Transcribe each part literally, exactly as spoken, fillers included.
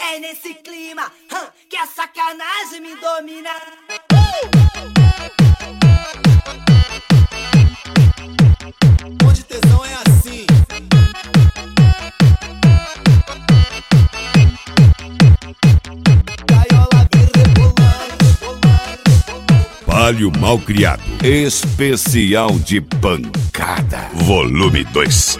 É nesse clima hum, que a sacanagem me domina. Onde tesão é assim. Gaiola rebolando, rebolando. Palio Malcriado, especial de pancada, volume dois.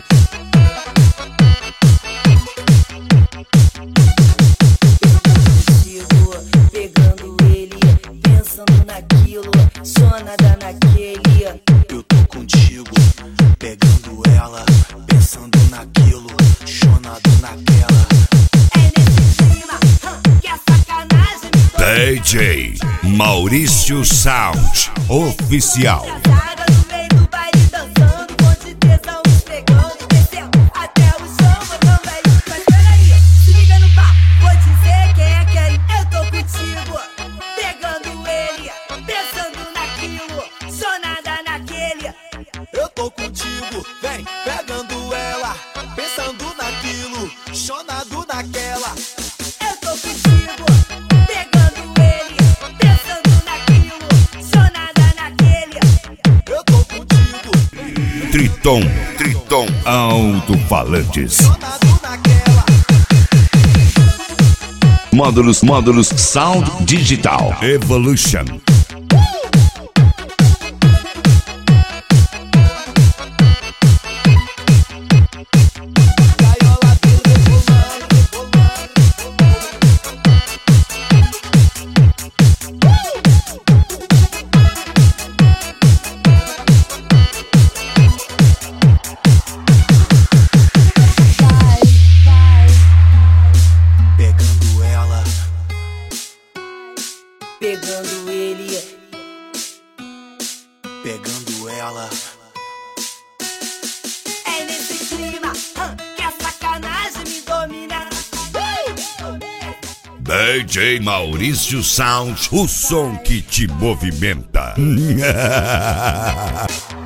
Pegando ele, pensando naquilo, só nada naquele. Eu tô contigo, pegando ela, pensando naquilo, chonado naquela. É nesse clima hum, que a sacanagem me domina. D J Maurício Sound Oficial. Casada no meio do baile dançando, com de tesão esfregando, descendo até o chão, botando aí. Mas peraí, se liga no papo, vou dizer quem é quem. Eu tô contigo, pegando ele, pensando naquilo, só nada naquele. Eu tô contigo, vem, pegando ela, pensando naquilo, chonado naquela. Eu tô contigo, pegando ele, pensando naquilo, só nada naquele. Eu tô contigo, Triton, Triton Alto-Falantes. chonado naquela. Módulos, módulos Sound Digital Evolution. Gaiola rebolando, pegando ela, Pegando ele, pegando ela. é nesse clima hum, que a sacanagem me domina. D J Maurício Sound, o som que te movimenta.